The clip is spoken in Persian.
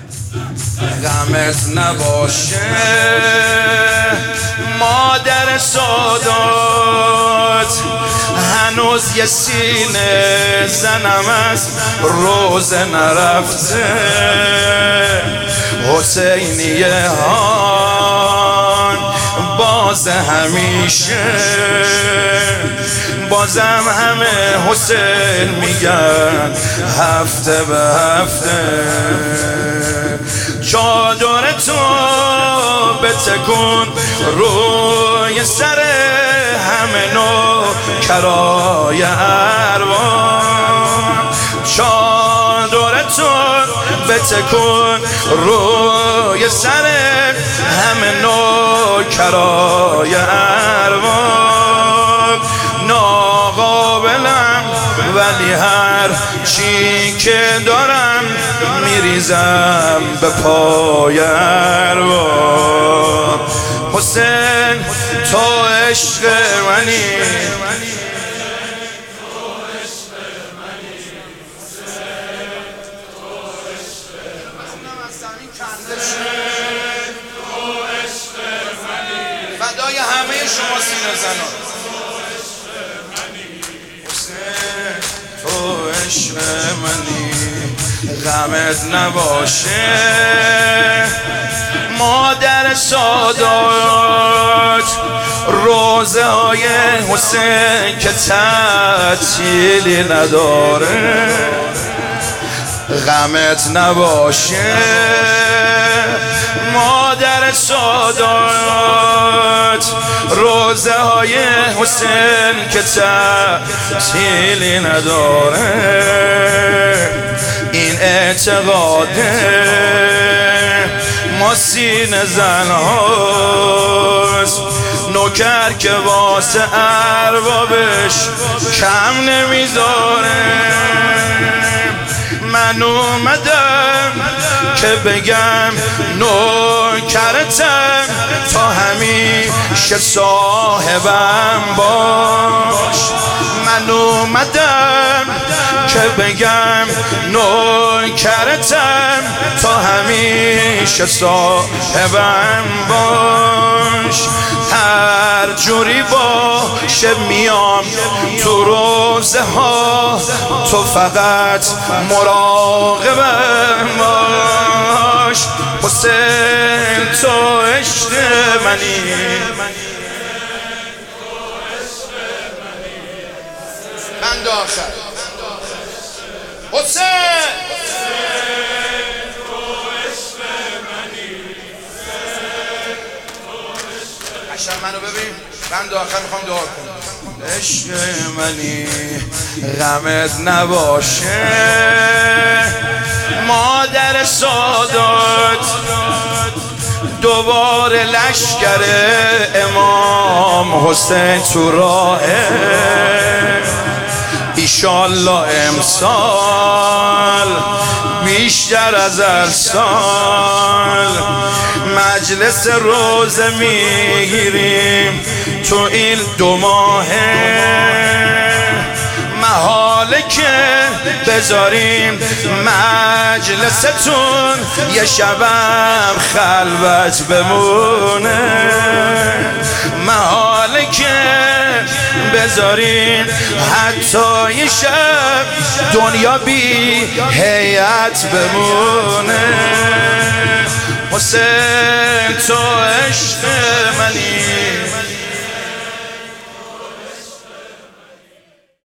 غمت نباشه مادر سادات، هنوز یه سینه زنم از روزه نرفته. حسینیه هان باز همیشه، بازم همه حسین میگن هفته به هفته. چادر تو بتکن روی سر همه نوکرای اروان. چادر تو بتکن روی سر همه نوکرای اروان. ناقابلم ولی هر چی که دارم میریزم به پای ارواح. حسین تو عشق منی، فدای همه شما سینه زنان. تو عشق منی، غمت نباشه مادر سادات. روزه های حسین که تعطیلی نداره، غمت نباشه مادر سادات. روزه های حسین که تعطیلی نداره، این اعتقاده ما سینه زن هاست. نوکر که واسه اربابش کم نمیذاره. من اومدم که بگم نوکرتم، تا همیشه صاحبم باش. من اومدم که بگم نوکرتم، تا همیشه صاحبم باش. هر جوری باشه میام تو روزه ها، تو فقط مراقبم باش. حسین تو عشق منی، بند آخر. حسین عشق منو ببین، بند آخر میخوام دعا کنم. عشق منی، غمت نباشه مادر سادات. دوباره لشکر امام حسین تو راهه، ایشالله امسال بیشتر از هر سال مجلس روزه میگیریم تو این 2 ماهه. محاله که بذاریم مجلستون یه شبم خلوت بمونه. محاله که بذاریم حتی یه شب دنیا بی هیئت بمونه. حسین تو عشق